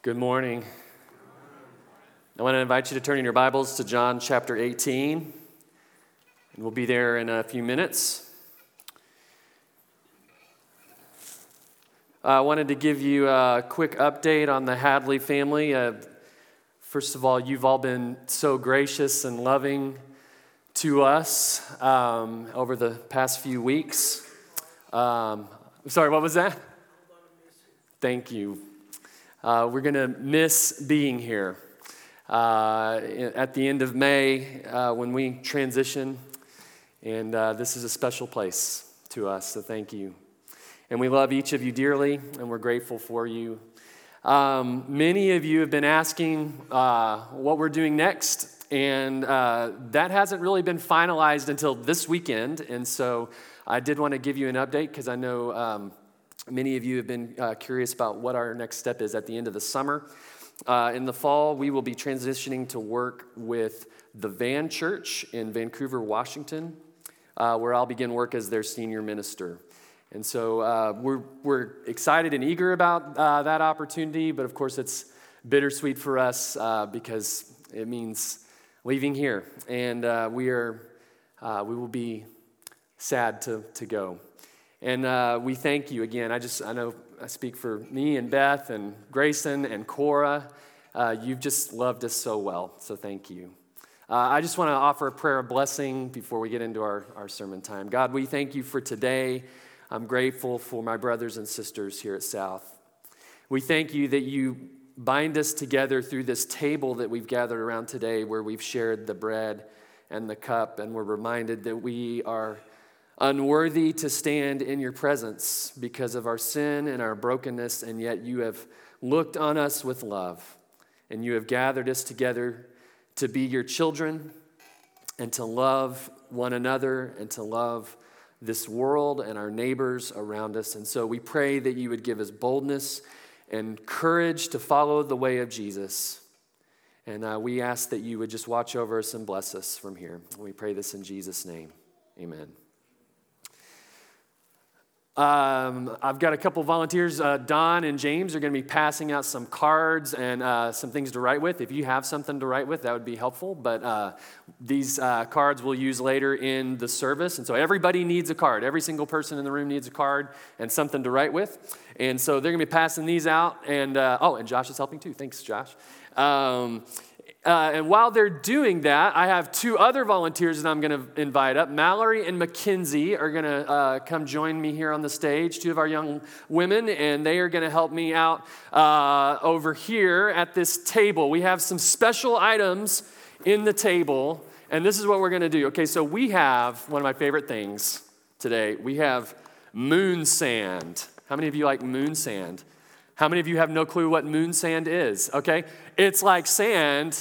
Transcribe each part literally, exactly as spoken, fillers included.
Good morning. I want to invite you to turn in your Bibles to John chapter eighteen, and we'll be there in a few minutes. I wanted to give you a quick update on the Hadley family. Uh, first of all, you've all been so gracious and loving to us um, over the past few weeks. Um, sorry, what was that? Thank you. Uh, we're going to miss being here. Uh, at the end of May, uh, when we transition, and uh, this is a special place to us, so thank you. And we love each of you dearly, and we're grateful for you. Um, many of you have been asking uh, what we're doing next, and uh, that hasn't really been finalized until this weekend, and so I did want to give you an update because I know um, many of you have been uh, curious about what our next step is at the end of the summer. Uh, in the fall, we will be transitioning to work with the Van Church in Vancouver, Washington, uh, where I'll begin work as their senior minister. And so uh, we're we're excited and eager about uh, that opportunity, but of course it's bittersweet for us uh, because it means leaving here, and uh, we are uh, we will be sad to to go. And uh, we thank you again. I just, I know I speak for me and Beth and Grayson and Cora. Uh, you've just loved us so well, so thank you. Uh, I just want to offer a prayer of blessing before we get into our, our sermon time. God, we thank you for today. I'm grateful for my brothers and sisters here at South. We thank you that you bind us together through this table that we've gathered around today where we've shared the bread and the cup, and we're reminded that we are unworthy to stand in your presence because of our sin and our brokenness, and yet you have looked on us with love, and you have gathered us together to be your children and to love one another and to love this world and our neighbors around us. And so we pray that you would give us boldness and courage to follow the way of Jesus. And uh, we ask that you would just watch over us and bless us from here. We pray this in Jesus' name. Amen. Um, I've got a couple volunteers. Uh, Don and James are going to be passing out some cards and uh, some things to write with. If you have something to write with, that would be helpful. But uh, these uh, cards we'll use later in the service. And so everybody needs a card. Every single person in the room needs a card and something to write with. And so they're going to be passing these out. And uh, oh, and Josh is helping too. Thanks, Josh. Um, Uh, and while they're doing that, I have two other volunteers that I'm going to invite up. Mallory and Mackenzie are going to uh, come join me here on the stage, two of our young women, and they are going to help me out uh, over here at this table. We have some special items in the table, and this is what we're going to do. Okay, so we have one of my favorite things today. We have moon sand. How many of you like moon sand? How many of you have no clue what moon sand is? Okay, it's like sand.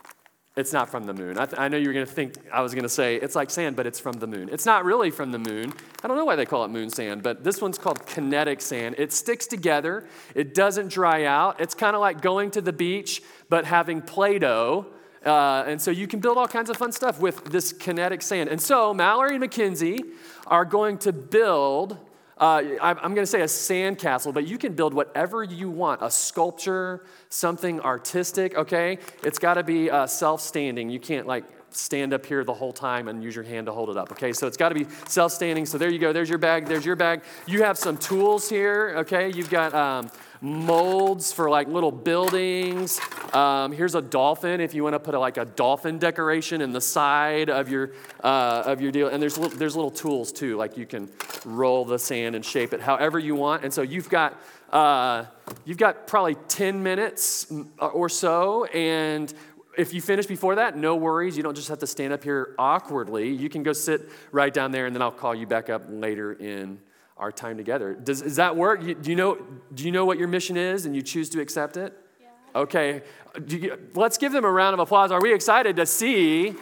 It's not from the moon. I, th- I know you were going to think I was going to say it's like sand, but it's from the moon. It's not really from the moon. I don't know why they call it moon sand, but this one's called kinetic sand. It sticks together. It doesn't dry out. It's kind of like going to the beach, but having Play-Doh. Uh, and so you can build all kinds of fun stuff with this kinetic sand. And so Mallory and Mackenzie are going to build Uh, I'm going to say a sand castle, but you can build whatever you want, a sculpture, something artistic, okay? It's got to be uh, self-standing. You can't, like, stand up here the whole time and use your hand to hold it up, okay? So it's got to be self-standing. So there you go. There's your bag. There's your bag. You have some tools here, okay? You've got um, molds for, like, little buildings. Um, here's a dolphin if you want to put, a, like, a dolphin decoration in the side of your uh, of your deal. And there's little, there's little tools, too. Like, you can roll the sand and shape it however you want. And so you've got uh, you've got probably ten minutes or so, and if you finish before that, no worries. You don't just have to stand up here awkwardly. You can go sit right down there, and then I'll call you back up later in our time together. Does, does that work? You, do you know Do you know what your mission is, and you choose to accept it? Yeah. Okay. Do you, let's give them a round of applause. Are we excited to see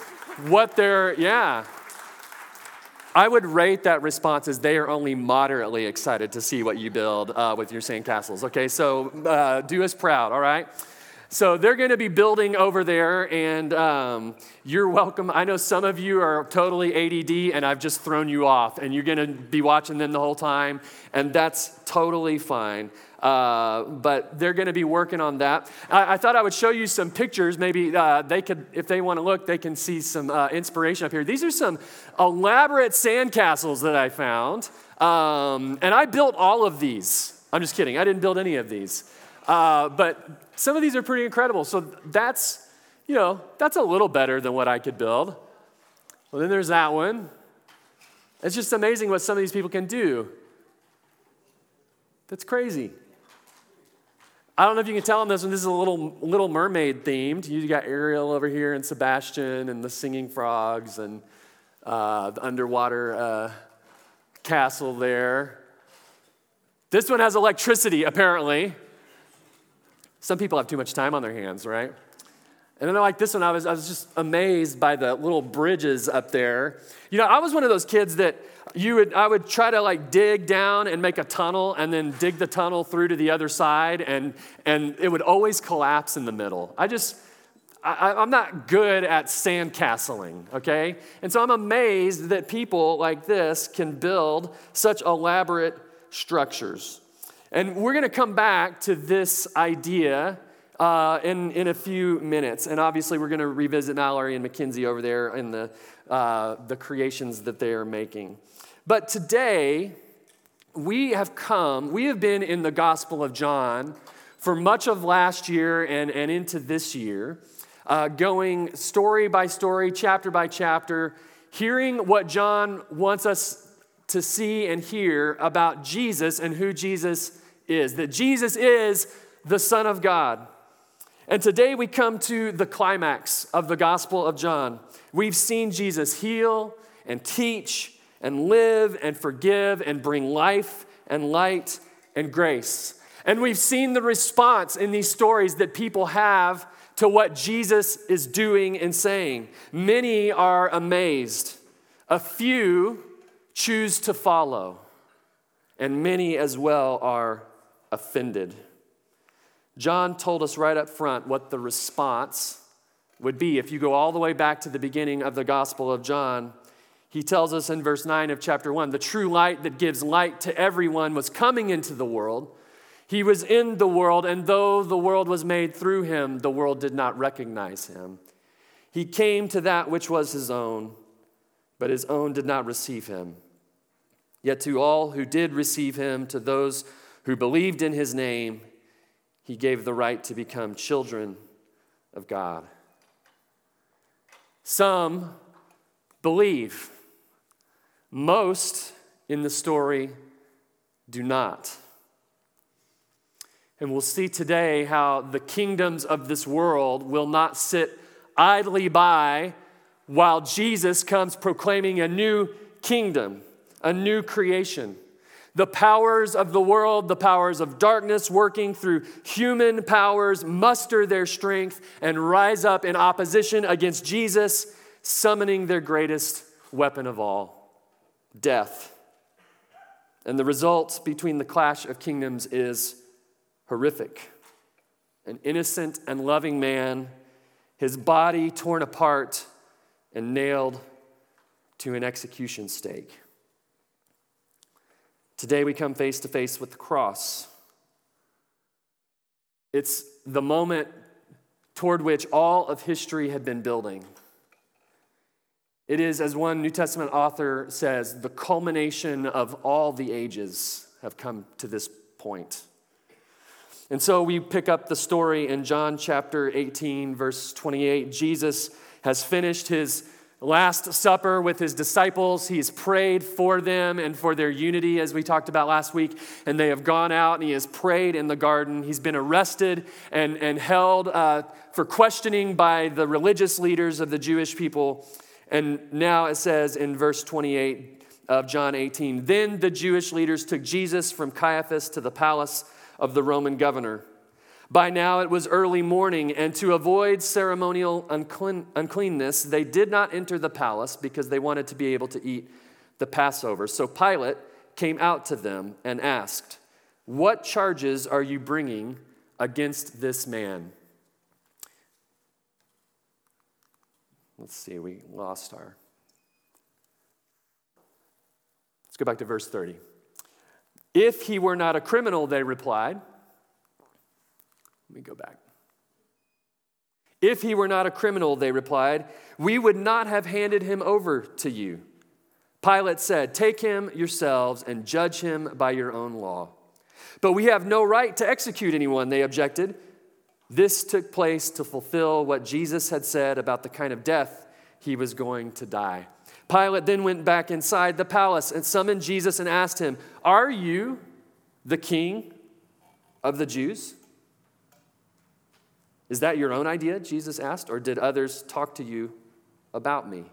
what they're, yeah. I would rate that response as they are only moderately excited to see what you build uh, with your sandcastles. Okay, so uh, do us proud, all right? So they're going to be building over there, and um, you're welcome. I know some of you are totally A D D, and I've just thrown you off, and you're going to be watching them the whole time, and that's totally fine. Uh, but they're going to be working on that. I, I thought I would show you some pictures. Maybe uh, they could, if they want to look, they can see some uh, inspiration up here. These are some elaborate sandcastles that I found. Um, and I built all of these. I'm just kidding. I didn't build any of these. Uh, but some of these are pretty incredible. So that's, you know, that's a little better than what I could build. Well, then there's that one. It's just amazing what some of these people can do. That's crazy. I don't know if you can tell on this one, this is a little Little Mermaid themed. You got Ariel over here and Sebastian and the singing frogs and uh, the underwater uh, castle there. This one has electricity, apparently. Some people have too much time on their hands, right? And then I like this one, I was, I was just amazed by the little bridges up there. You know, I was one of those kids that you would, I would try to like dig down and make a tunnel and then dig the tunnel through to the other side, and, and it would always collapse in the middle. I just, I, I'm not good at sandcastling, okay? And so I'm amazed that people like this can build such elaborate structures. And we're going to come back to this idea uh, in, in a few minutes. And obviously, we're going to revisit Mallory and Mackenzie over there in the, uh, the creations that they are making. But today, we have come, we have been in the Gospel of John for much of last year and, and into this year, uh, going story by story, chapter by chapter, hearing what John wants us to see and hear about Jesus and who Jesus is, that Jesus is the Son of God. And today we come to the climax of the Gospel of John. We've seen Jesus heal and teach and live and forgive and bring life and light and grace. And we've seen the response in these stories that people have to what Jesus is doing and saying. Many are amazed. A few choose to follow. And many as well are offended. John told us right up front what the response would be. If you go all the way back to the beginning of the Gospel of John, he tells us in verse nine of chapter one, the true light that gives light to everyone was coming into the world. He was in the world, and though the world was made through him, the world did not recognize him. He came to that which was his own, but his own did not receive him. Yet to all who did receive him, to those who believed in his name, he gave the right to become children of God. Some believe. Most in the story do not. And we'll see today how the kingdoms of this world will not sit idly by while Jesus comes proclaiming a new kingdom, a new creation. The powers of the world, the powers of darkness working through human powers muster their strength and rise up in opposition against Jesus, summoning their greatest weapon of all, death. And the result between the clash of kingdoms is horrific. An innocent and loving man, his body torn apart and nailed to an execution stake. Today we come face to face with the cross. It's the moment toward which all of history had been building. It is, as one New Testament author says, the culmination of all the ages have come to this point. And so we pick up the story in John chapter eighteen, verse twenty-eight. Jesus has finished his Last Supper with his disciples. He's prayed for them and for their unity, as we talked about last week. And they have gone out and he has prayed in the garden. He's been arrested and, and held uh, for questioning by the religious leaders of the Jewish people. And now it says in verse twenty-eight of John eighteen, then the Jewish leaders took Jesus from Caiaphas to the palace of the Roman governor. By now it was early morning, and to avoid ceremonial unclean, uncleanness, they did not enter the palace because they wanted to be able to eat the Passover. So Pilate came out to them and asked, what charges are you bringing against this man? Let's see, we lost our... Let's go back to verse thirty. If he were not a criminal, they replied, me go back. If he were not a criminal, they replied, we would not have handed him over to you. Pilate said, take him yourselves and judge him by your own law. But we have no right to execute anyone, they objected. This took place to fulfill what Jesus had said about the kind of death he was going to die. Pilate then went back inside the palace and summoned Jesus and asked him, are you the king of the Jews? Is that your own idea, Jesus asked, or did others talk to you about me?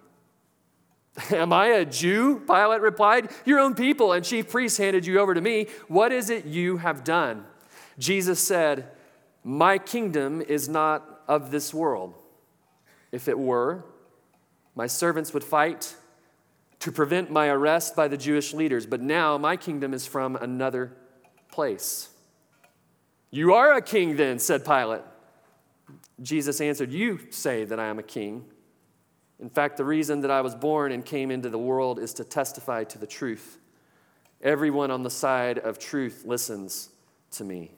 Am I a Jew? Pilate replied. Your own people and chief priests handed you over to me. What is it you have done? Jesus said, my kingdom is not of this world. If it were, my servants would fight to prevent my arrest by the Jewish leaders, but now my kingdom is from another place. You are a king then, said Pilate. Jesus answered, you say that I am a king. In fact, the reason that I was born and came into the world is to testify to the truth. Everyone on the side of truth listens to me.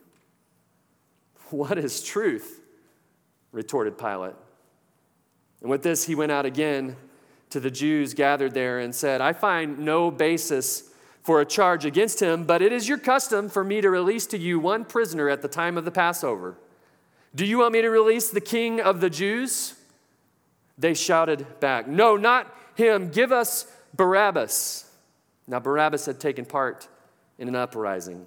What is truth? Retorted Pilate. And with this, he went out again to the Jews gathered there and said, I find no basis for a charge against him, but it is your custom for me to release to you one prisoner at the time of the Passover. Do you want me to release the king of the Jews? They shouted back, no, not him. Give us Barabbas. Now Barabbas had taken part in an uprising.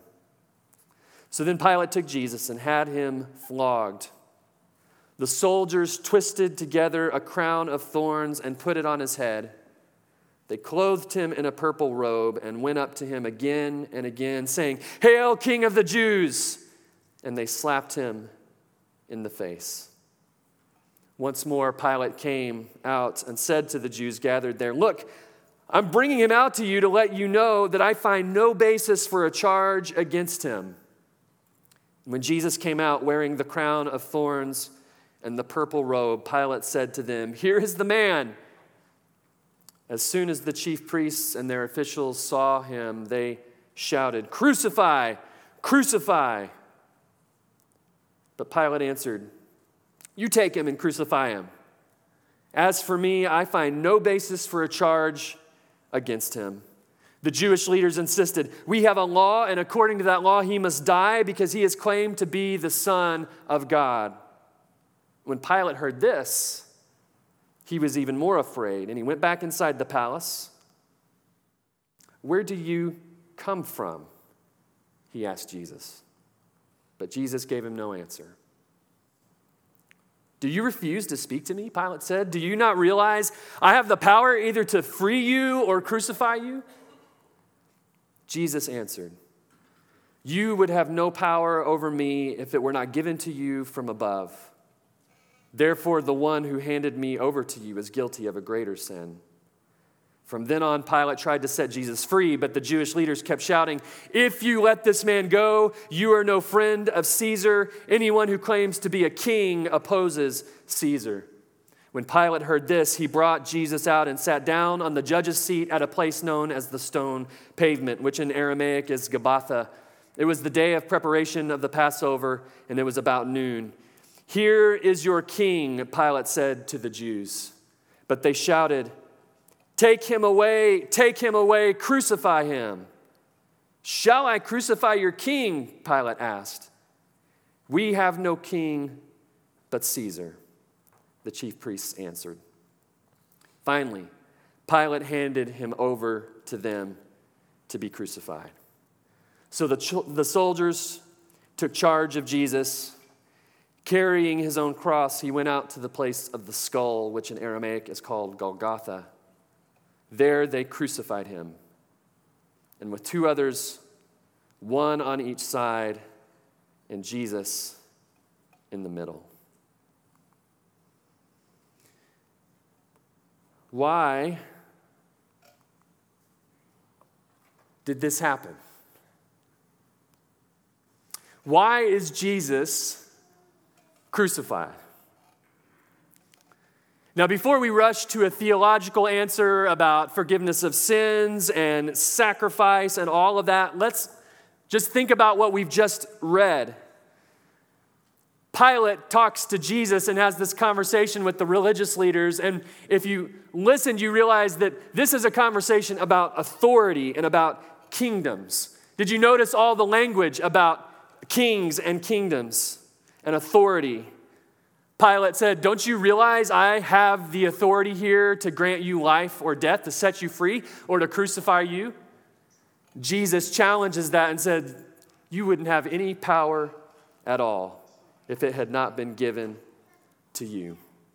So then Pilate took Jesus and had him flogged. The soldiers twisted together a crown of thorns and put it on his head. They clothed him in a purple robe and went up to him again and again, saying, Hail, King of the Jews! And they slapped him in the face. Once more, Pilate came out and said to the Jews gathered there, Look, I'm bringing him out to you to let you know that I find no basis for a charge against him. When Jesus came out wearing the crown of thorns and the purple robe, Pilate said to them, Here is the man. As soon as the chief priests and their officials saw him, they shouted, Crucify! Crucify! But Pilate answered, You take him and crucify him. As for me, I find no basis for a charge against him. The Jewish leaders insisted, We have a law, and according to that law, he must die because he is claimed to be the Son of God. When Pilate heard this, he was even more afraid, and he went back inside the palace. Where do you come from? He asked Jesus. But Jesus gave him no answer. Do you refuse to speak to me? Pilate said. Do you not realize I have the power either to free you or crucify you? Jesus answered, You would have no power over me if it were not given to you from above. Therefore, the one who handed me over to you is guilty of a greater sin. From then on, Pilate tried to set Jesus free, but the Jewish leaders kept shouting, If you let this man go, you are no friend of Caesar. Anyone who claims to be a king opposes Caesar. When Pilate heard this, he brought Jesus out and sat down on the judge's seat at a place known as the Stone Pavement, which in Aramaic is Gabbatha. It was the day of preparation of the Passover, and it was about noon. Here is your king, Pilate said to the Jews. But they shouted, Take him away, take him away, crucify him. Shall I crucify your king? Pilate asked. We have no king but Caesar, the chief priests answered. Finally, Pilate handed him over to them to be crucified. So the, the soldiers took charge of Jesus. Carrying his own cross, he went out to the place of the skull, which in Aramaic is called Golgotha. There they crucified him, and with two others, one on each side, and Jesus in the middle. Why did this happen? Why is Jesus crucified? Now, before we rush to a theological answer about forgiveness of sins and sacrifice and all of that, let's just think about what we've just read. Pilate talks to Jesus and has this conversation with the religious leaders. And if you listen, you realize that this is a conversation about authority and about kingdoms. Did you notice all the language about kings and kingdoms and authority? Pilate said, don't you realize I have the authority here to grant you life or death, to set you free, or to crucify you? Jesus challenges that and said, you wouldn't have any power at all if it had not been given to you.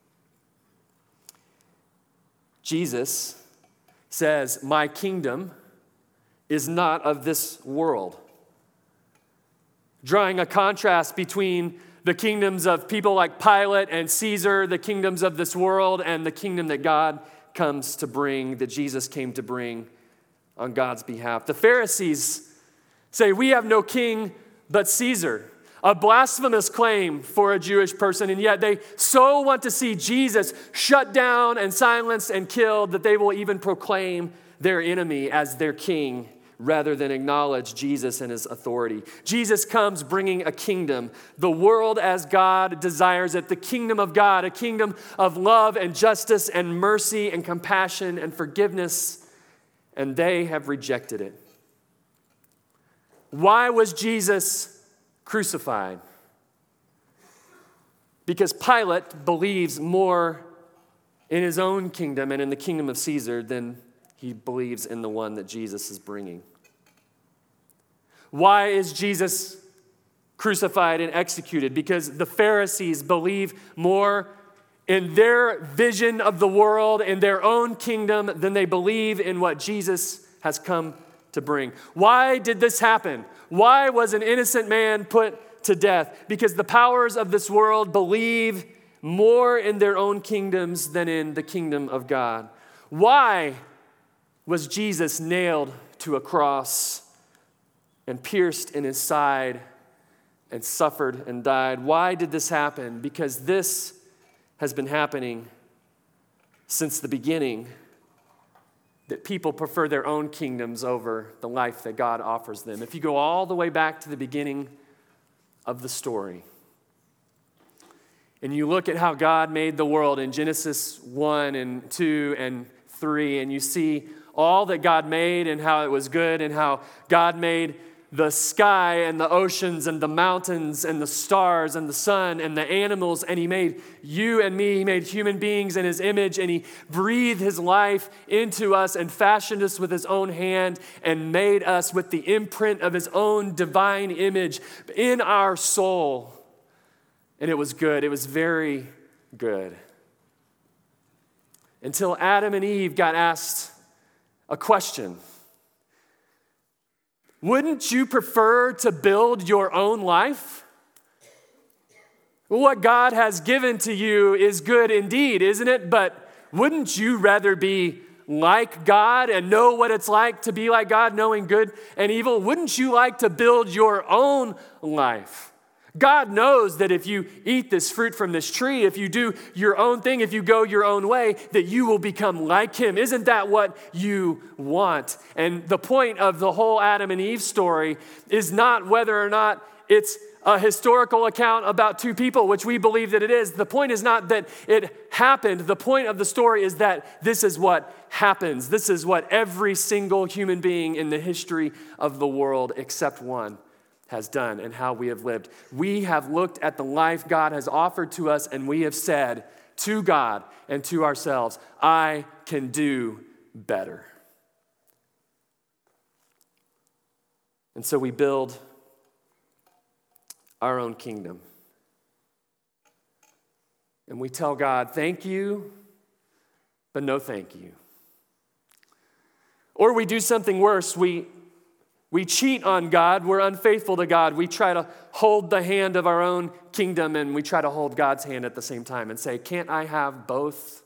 Jesus says, my kingdom is not of this world. Drawing a contrast between the kingdoms of people like Pilate and Caesar, the kingdoms of this world, and the kingdom that God comes to bring, that Jesus came to bring on God's behalf. The Pharisees say, we have no king but Caesar. A blasphemous claim for a Jewish person, and yet they so want to see Jesus shut down and silenced and killed that they will even proclaim their enemy as their king rather than acknowledge Jesus and his authority. Jesus comes bringing a kingdom, the world as God desires it, the kingdom of God, a kingdom of love and justice and mercy and compassion and forgiveness, and they have rejected it. Why was Jesus crucified? Because Pilate believes more in his own kingdom and in the kingdom of Caesar than he believes in the one that Jesus is bringing. Why is Jesus crucified and executed? Because the Pharisees believe more in their vision of the world, in their own kingdom, than they believe in what Jesus has come to bring. Why did this happen? Why was an innocent man put to death? Because the powers of this world believe more in their own kingdoms than in the kingdom of God. Why was Jesus nailed to a cross and pierced in his side and suffered and died? Why did this happen? Because this has been happening since the beginning, that people prefer their own kingdoms over the life that God offers them. If you go all the way back to the beginning of the story, and you look at how God made the world in Genesis one and two and three, and you see all that God made and how it was good, and how God made the sky and the oceans and the mountains and the stars and the sun and the animals, and he made you and me. He made human beings in his image, and he breathed his life into us and fashioned us with his own hand and made us with the imprint of his own divine image in our soul. And it was good. It was very good. Until Adam and Eve got asked a question. Wouldn't you prefer to build your own life? What God has given to you is good indeed, isn't it? But wouldn't you rather be like God and know what it's like to be like God, knowing good and evil? Wouldn't you like to build your own life? God knows that if you eat this fruit from this tree, if you do your own thing, if you go your own way, that you will become like him. Isn't that what you want? And the point of the whole Adam and Eve story is not whether or not it's a historical account about two people, which we believe that it is. The point is not that it happened. The point of the story is that this is what happens. This is what every single human being in the history of the world, except one, has done, and how we have lived. We have looked at the life God has offered to us, and we have said to God and to ourselves, I can do better. And so we build our own kingdom. And we tell God, thank you, but no thank you. Or we do something worse. We We cheat on God. We're unfaithful to God. We try to hold the hand of our own kingdom, and we try to hold God's hand at the same time and say, can't I have both?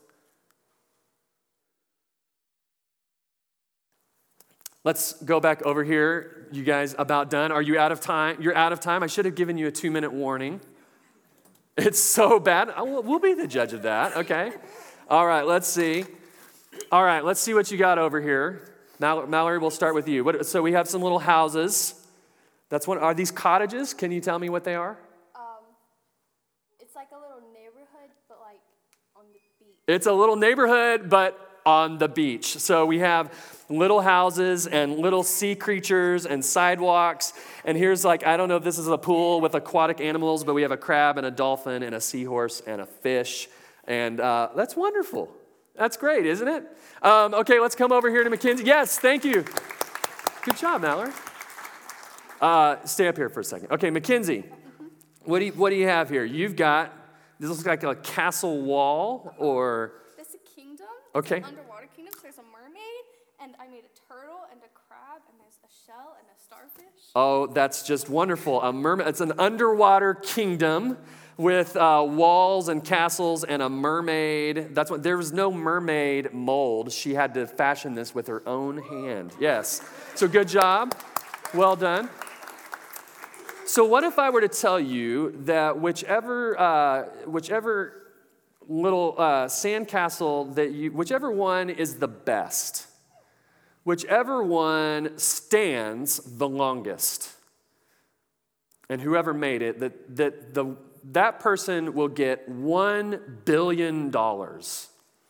Let's go back over here. You guys about done? Are you out of time? You're out of time? I should have given you a two-minute warning. It's so bad. We'll be the judge of that, okay? All right, let's see. All right, let's see what you got over here. Mallory, we'll start with you. What, so we have some little houses. That's one. Are these cottages? Can you tell me what they are? Um, like a little neighborhood, but like on the beach. It's a little neighborhood, but on the beach. So we have little houses and little sea creatures and sidewalks. And here's like, I don't know if this is a pool with aquatic animals, but we have a crab and a dolphin and a seahorse and a fish. And uh, that's wonderful. That's great, isn't it? Um, okay, let's come over here to Mackenzie. Yes, thank you. Good job, Mallory. Uh, stay up here for a second. Okay, Mackenzie, mm-hmm. what do you, what do you have here? You've got, this looks like a castle wall or... Okay. It's an underwater kingdom. So there's a mermaid, and I made a turtle and a crab, and there's a shell and a starfish. Oh, that's just wonderful. A mermaid. It's an underwater kingdom with uh, walls and castles and a mermaid. That's what. There was no mermaid mold. She had to fashion this with her own hand. Yes. So good job. Well done. So what if I were to tell you that whichever uh, whichever little uh, sandcastle that you, whichever one is the best, whichever one stands the longest, and whoever made it, that that the that person will get one billion dollars.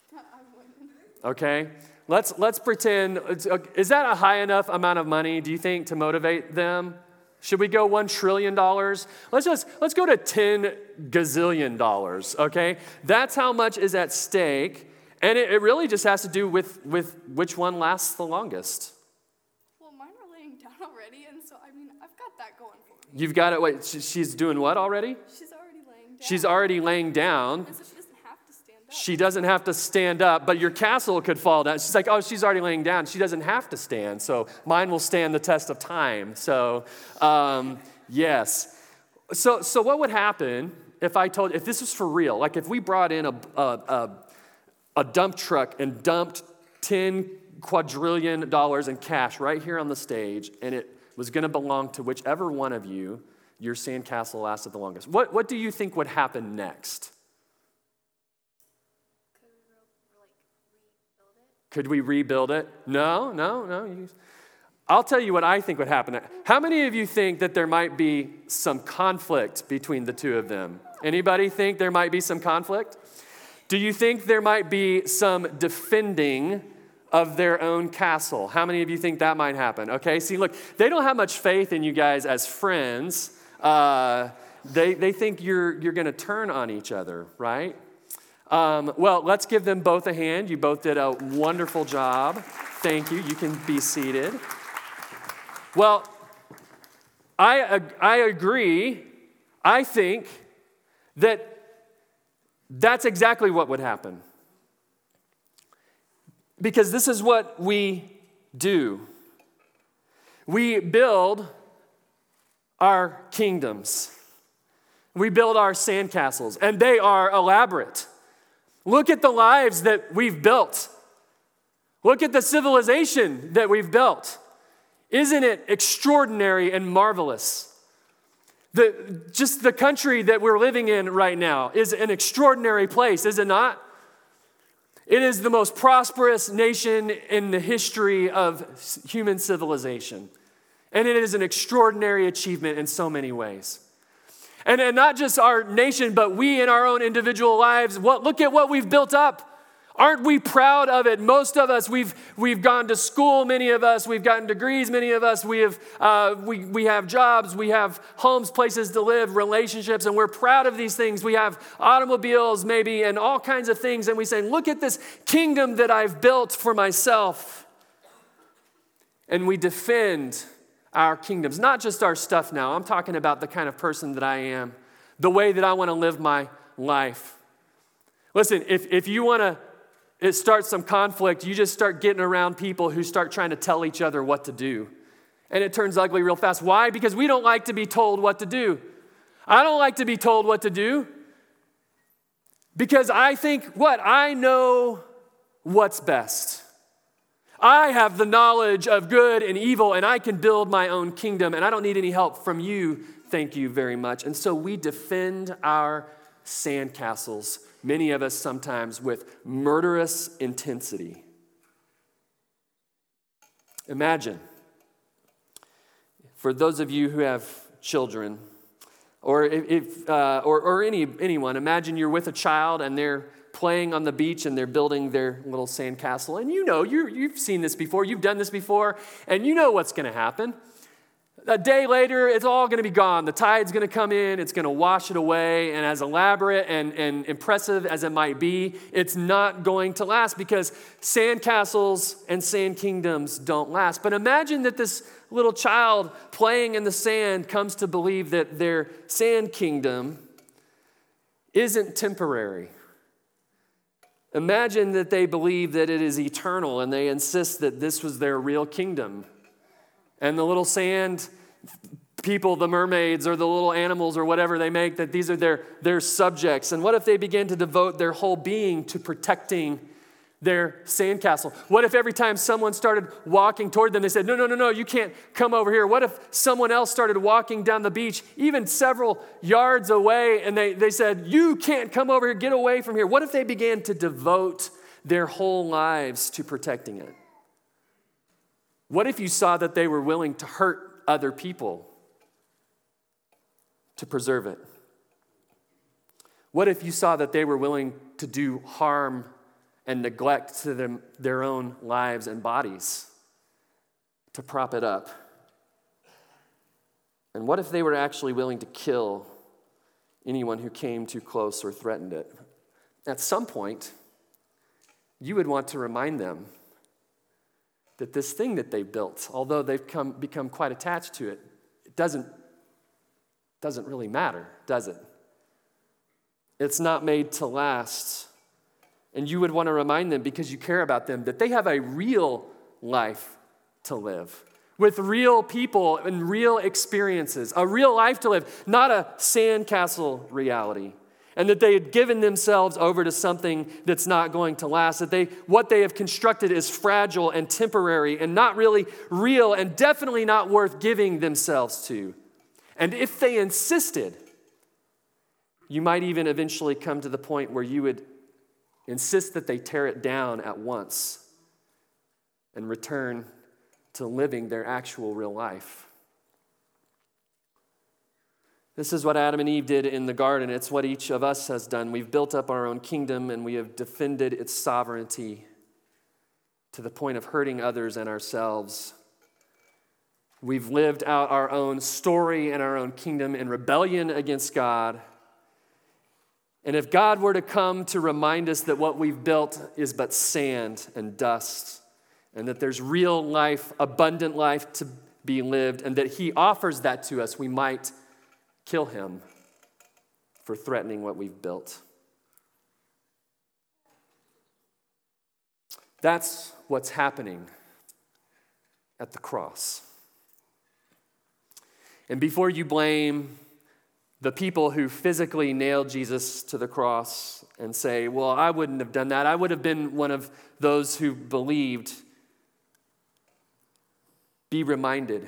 Okay, let's let's pretend. Is that a high enough amount of money? Do you think to motivate them? Should we go one trillion dollars? Let's just, let's go to ten gazillion dollars, okay? That's how much is at stake, and it, it really just has to do with, with which one lasts the longest. Well, mine are laying down already, and so, I mean, I've got that going for me. You've got it, wait, she's doing what already? She's already laying down. She's already laying down. And so she doesn't have to stand up. She doesn't have to stand up, but your castle could fall down. She's like, oh, she's already laying down. She doesn't have to stand, so mine will stand the test of time. So, um, yes. So, so what would happen if I told, if this was for real, like if we brought in a, a, a, a dump truck and dumped ten quadrillion dollars in cash right here on the stage, and it was going to belong to whichever one of you, your sandcastle lasted the longest. What, what do you think would happen next? Could we rebuild it? No, no, no. I'll tell you what I think would happen. How many of you think that there might be some conflict between the two of them? Anybody think there might be some conflict? Do you think there might be some defending of their own castle? How many of you think that might happen? Okay, see, look, they don't have much faith in you guys as friends. Uh, they, they think you're, you're going to turn on each other, right? Um, well, let's give them both a hand. You both did a wonderful job. Thank you. You can be seated. Well, I, I agree. I think that that's exactly what would happen. Because this is what we do. We build our kingdoms. We build our sandcastles, and they are elaborate. Look at the lives that we've built. Look at the civilization that we've built. Isn't it extraordinary and marvelous? The, just the country that we're living in right now is an extraordinary place, is it not? It is the most prosperous nation in the history of human civilization. And it is an extraordinary achievement in so many ways. And, and not just our nation, but we in our own individual lives. What, look at what we've built up. Aren't we proud of it? Most of us, we've we've gone to school, many of us, we've gotten degrees, many of us, we have uh, we, we have jobs, we have homes, places to live, relationships, and we're proud of these things. We have automobiles maybe and all kinds of things, and we say, look at this kingdom that I've built for myself. And we defend our kingdoms, not just our stuff now. I'm talking about the kind of person that I am, the way that I want to live my life. Listen, if, if you want to start some conflict, you just start getting around people who start trying to tell each other what to do. And it turns ugly real fast. Why? Because we don't like to be told what to do. I don't like to be told what to do. Because I think, what? I know what's best. I have the knowledge of good and evil, and I can build my own kingdom, and I don't need any help from you, thank you very much. And so we defend our sandcastles, many of us sometimes with murderous intensity. Imagine, for those of you who have children, Or if, if uh, or, or any anyone, imagine you're with a child and they're playing on the beach and they're building their little sandcastle. And you know, you you've seen this before, you've done this before, and you know what's going to happen. A day later, it's all going to be gone. The tide's going to come in, it's going to wash it away, and as elaborate and, and impressive as it might be, it's not going to last because sandcastles and sand kingdoms don't last. But imagine that this little child playing in the sand comes to believe that their sand kingdom isn't temporary. Imagine that they believe that it is eternal and they insist that this was their real kingdom. And the little sand people, the mermaids or the little animals or whatever they make, that these are their, their subjects. And what if they begin to devote their whole being to protecting their sandcastle? What if every time someone started walking toward them, they said, no, no, no, no, you can't come over here? What if someone else started walking down the beach, even several yards away, and they, they said, you can't come over here, get away from here? What if they began to devote their whole lives to protecting it? What if you saw that they were willing to hurt other people to preserve it? What if you saw that they were willing to do harm and neglect to them, their own lives and bodies to prop it up? And what if they were actually willing to kill anyone who came too close or threatened it? At some point, you would want to remind them that this thing that they built, although they've come, become quite attached to it, it doesn't, doesn't really matter, does it? It's not made to last. And you would want to remind them, because you care about them, that they have a real life to live with real people and real experiences, a real life to live, not a sandcastle reality. And that they had given themselves over to something that's not going to last, that they what they have constructed is fragile and temporary and not really real and definitely not worth giving themselves to. And if they insisted, you might even eventually come to the point where you would insist that they tear it down at once and return to living their actual real life. This is what Adam and Eve did in the garden. It's what each of us has done. We've built up our own kingdom and we have defended its sovereignty to the point of hurting others and ourselves. We've lived out our own story and our own kingdom in rebellion against God. And if God were to come to remind us that what we've built is but sand and dust, and that there's real life, abundant life to be lived, and that he offers that to us, we might kill him for threatening what we've built. That's what's happening at the cross. And before you blame the people who physically nailed Jesus to the cross and say, well, I wouldn't have done that, I would have been one of those who believed, be reminded.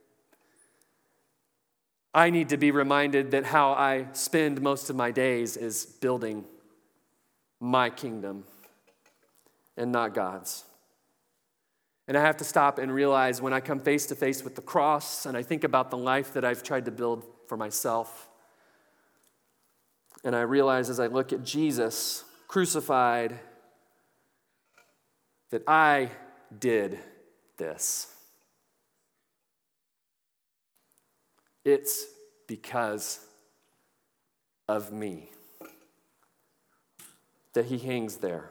I need to be reminded that how I spend most of my days is building my kingdom and not God's. And I have to stop and realize when I come face to face with the cross and I think about the life that I've tried to build for myself, and I realize as I look at Jesus crucified that I did this. It's because of me that he hangs there.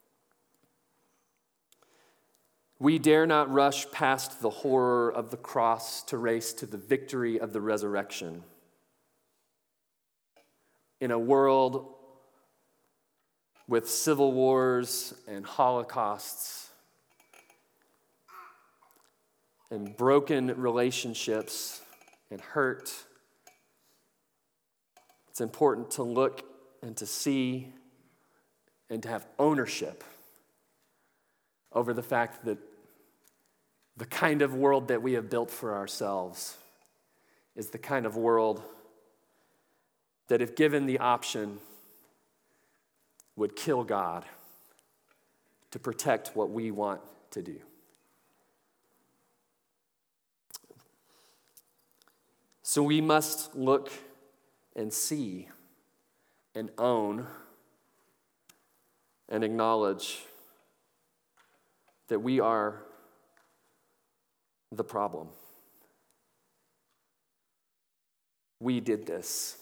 We dare not rush past the horror of the cross to race to the victory of the resurrection. In a world with civil wars and holocausts and broken relationships and hurt, it's important to look and to see and to have ownership over the fact that the kind of world that we have built for ourselves is the kind of world that, if given the option, would kill God to protect what we want to do. So we must look and see and own and acknowledge that we are the problem. We did this.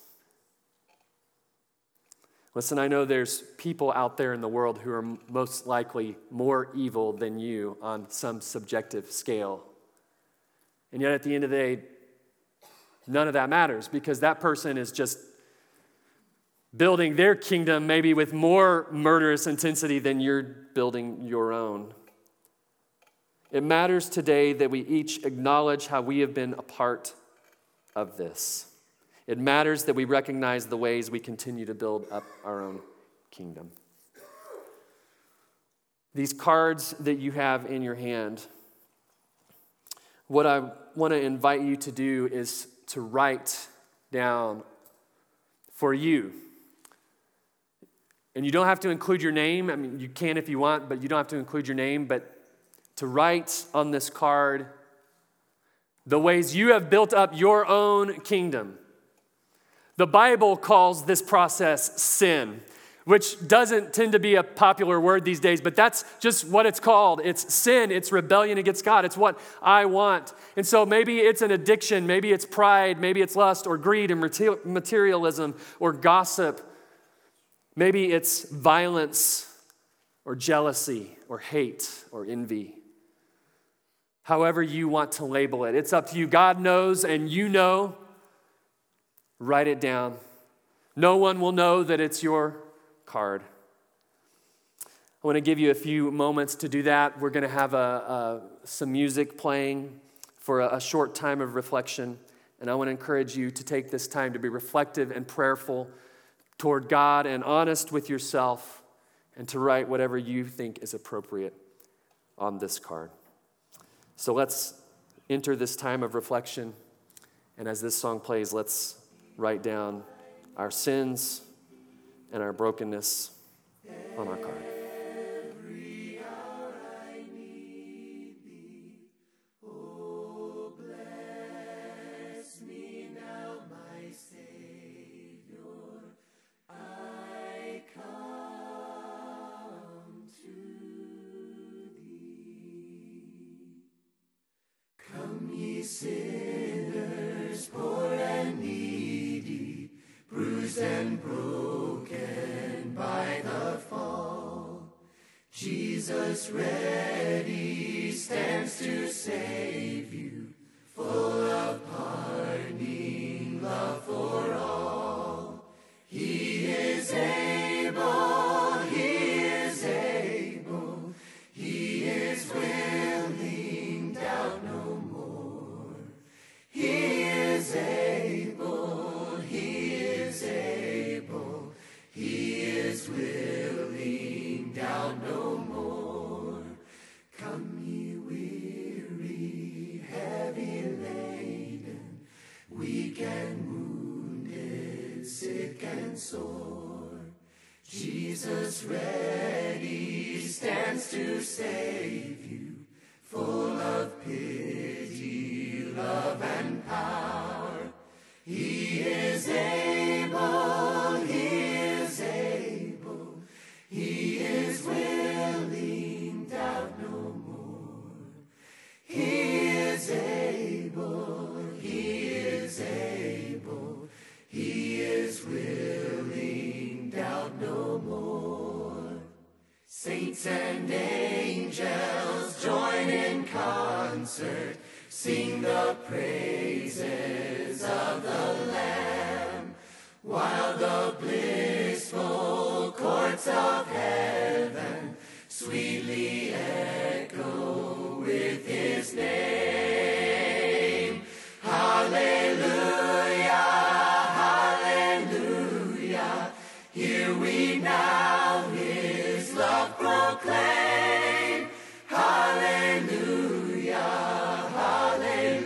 Listen, I know there's people out there in the world who are most likely more evil than you on some subjective scale. And yet at the end of the day, none of that matters because that person is just building their kingdom maybe with more murderous intensity than you're building your own. It matters today that we each acknowledge how we have been a part of this. It matters that we recognize the ways we continue to build up our own kingdom. These cards that you have in your hand, what I want to invite you to do is to write down for you. And you don't have to include your name. I mean, you can if you want, but you don't have to include your name. But to write on this card the ways you have built up your own kingdom. The Bible calls this process sin, which doesn't tend to be a popular word these days, but that's just what it's called. It's sin, it's rebellion against God, it's what I want. And so maybe it's an addiction, maybe it's pride, maybe it's lust or greed and materialism or gossip. Maybe it's violence or jealousy or hate or envy. However you want to label it, it's up to you. God knows and you know. Write it down. No one will know that it's your card. I want to give you a few moments to do that. We're going to have a, a, some music playing for a, a short time of reflection. And I want to encourage you to take this time to be reflective and prayerful toward God and honest with yourself and to write whatever you think is appropriate on this card. So let's enter this time of reflection. And as this song plays, let's write down our sins and our brokenness on our card. Every hour I need thee. Oh, bless me now, my Savior. I come to thee. Come, ye sinners, poor and needy, bruised and broken by the fall. Jesus ready stands to save you, full of pardoning love for all. He is able, he is able, he is willing, doubt no more. He is able, he is able, he is willing, doubt no more. Come ye weary, heavy laden, weak and wounded, sick and sore. Jesus ready stands to save you, full of pity, love and power. He is able, he is able, he is willing, doubt no more. He is able, he is able, he is willing, doubt no more. Saints and angels join in concert, sing the praises of the Lamb, while the blissful courts of heaven sweetly echo with his name. Hallelujah, hallelujah, here we now his love proclaim. Hallelujah,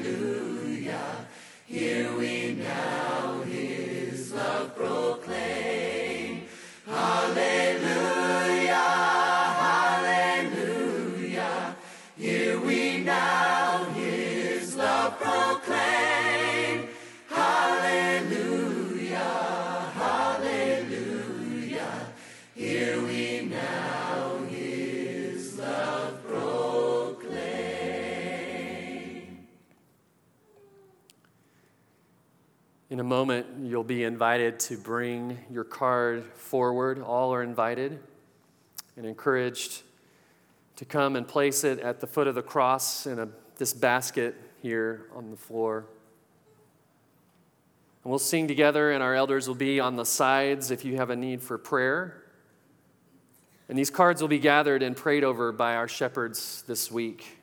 hallelujah, here we now his love proclaim. In a moment, you'll be invited to bring your card forward. All are invited and encouraged to come and place it at the foot of the cross in a, this basket here on the floor. And we'll sing together, and our elders will be on the sides if you have a need for prayer. And these cards will be gathered and prayed over by our shepherds this week.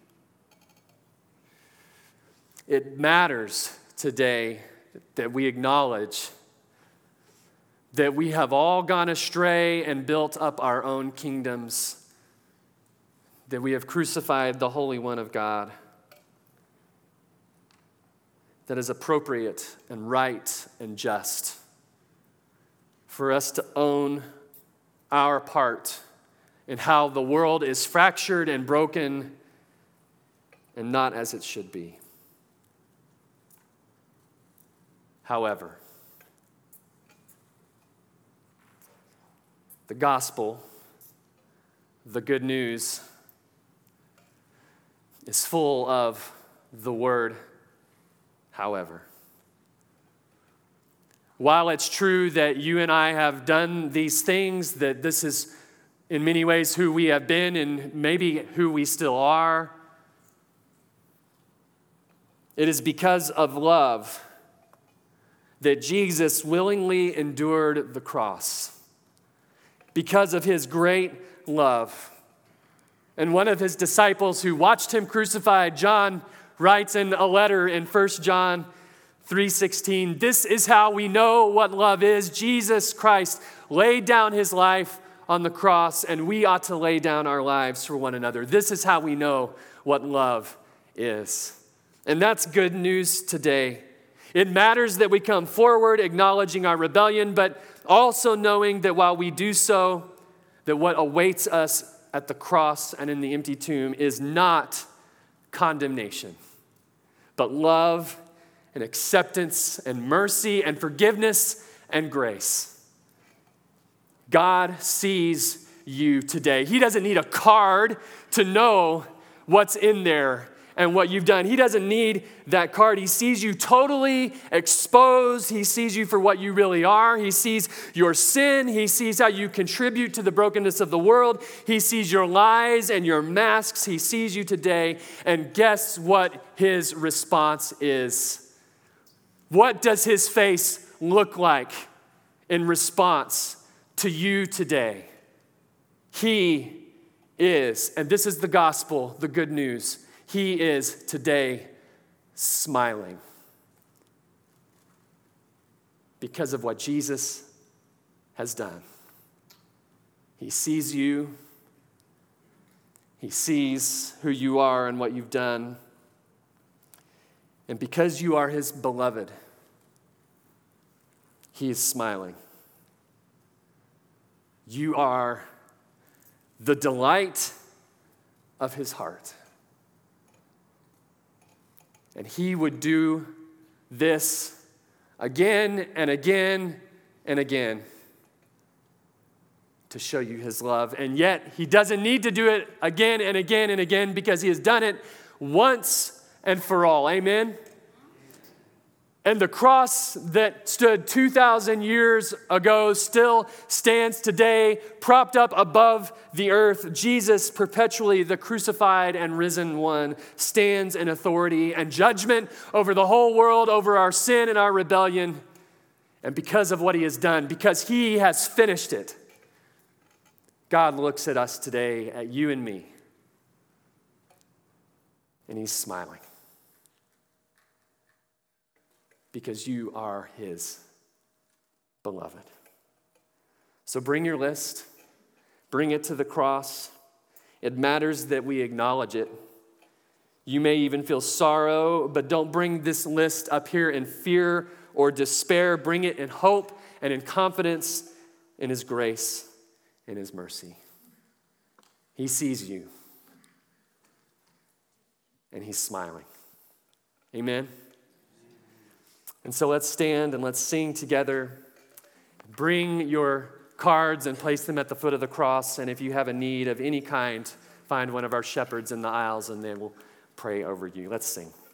It matters today that we acknowledge that we have all gone astray and built up our own kingdoms, that we have crucified the Holy One of God, that is appropriate and right and just for us to own our part in how the world is fractured and broken and not as it should be. However, the gospel, the good news, is full of the word however. While it's true that you and I have done these things, that this is in many ways who we have been and maybe who we still are, it is because of love that Jesus willingly endured the cross. Because of his great love. And one of his disciples who watched him crucified, John, writes in a letter in First John three sixteen, "This is how we know what love is. Jesus Christ laid down his life on the cross, and we ought to lay down our lives for one another. This is how we know what love is." And that's good news today. It matters that we come forward acknowledging our rebellion, but also knowing that while we do so, that what awaits us at the cross and in the empty tomb is not condemnation, but love and acceptance and mercy and forgiveness and grace. God sees you today. He doesn't need a card to know what's in there and what you've done. He doesn't need that card. He sees you totally exposed. He sees you for what you really are. He sees your sin. He sees how you contribute to the brokenness of the world. He sees your lies and your masks. He sees you today. And guess what his response is? What does his face look like in response to you today? He is, and this is the gospel, the good news, he is today smiling because of what Jesus has done. He sees you. He sees who you are and what you've done. And because you are his beloved, he is smiling. You are the delight of his heart. And he would do this again and again and again to show you his love. And yet, he doesn't need to do it again and again and again because he has done it once and for all. Amen? And the cross that stood two thousand years ago still stands today, propped up above the earth. Jesus, perpetually the crucified and risen one, stands in authority and judgment over the whole world, over our sin and our rebellion. And because of what he has done, because he has finished it, God looks at us today, at you and me, and he's smiling. Because you are his beloved. So bring your list. Bring it to the cross. It matters that we acknowledge it. You may even feel sorrow, but don't bring this list up here in fear or despair. Bring it in hope and in confidence in his grace and his mercy. He sees you, and he's smiling. Amen? And so let's stand and let's sing together. Bring your cards and place them at the foot of the cross. And if you have a need of any kind, find one of our shepherds in the aisles and they will pray over you. Let's sing.